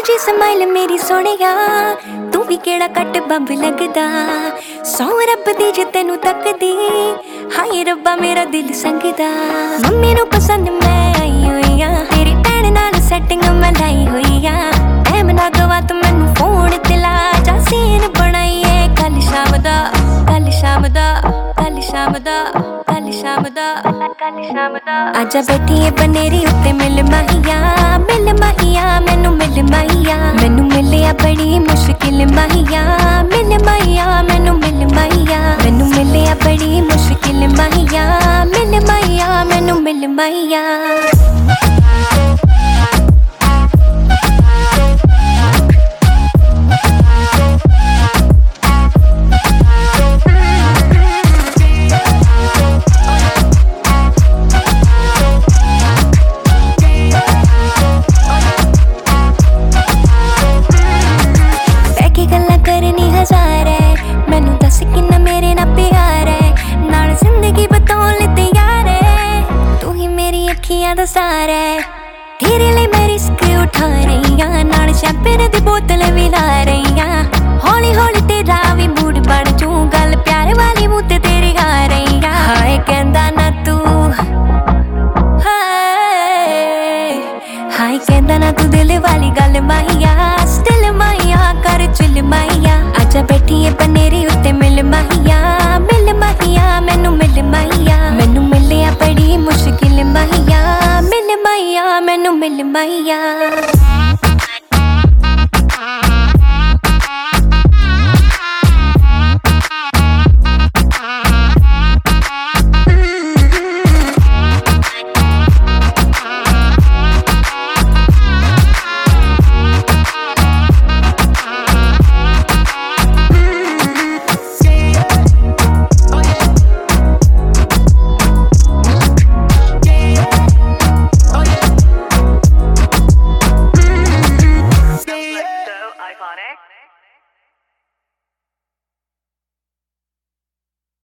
जी smile मेरी सोहणिया, तू भी केड़ा कट बंब लगदा। सौ रब दी जे तेनू तकदी, हाय रब्बा मेरा दिल संगदा। मम्मी नू पसंद मैं आई होई आ, तेरी भैन नाल सैटिंग मैं लाई होई आ। टाइम ना गवा तू मैनू फोन ते ला, जा सीन बनाईए कल शाम दा, कल शाम दा, कल शाम दा, कल शाम दा, कल शाम दा। आजा बैठीए बनेरी उत्ते मिल माहिया, मिल माहिया मैनू मिल माहिया। मैनू मिलिया बड़ी मुश्किल माहिया, मिल माहिया मैनू मिल माहिया। मैनू मिलिया बड़ी मुश्किल माहिया, मिल माहिया मैनू मिल माहिया। मैनू दस किन्ना मेरे ना प्यार है, नाल जिंदगी बताउण लई तैयार है। तू ही मेरी अखियां दा सहारा है, तेरे लिए मैं रिस्क उठा रही हां। नाल शैंपेन दी बोतल भी ला रही हां। हौली हौली तेरा भी मूड बन जू, गल प्यार वाली मुंह ते तेरी आ रही हां। हाय कहंदा ना तू, हाय कहंदा ना तू दिल वाली गल माहिया। स्टिल माहिया कर चिल माहिया, आजा बैठीए बनेरी उत्ते मिल माहिया, मिल माहिया मैनू मिल माहिया। मैनू मिलिया बड़ी मुश्किल माहिया, मिल माहिया मैनू मिल माहिया।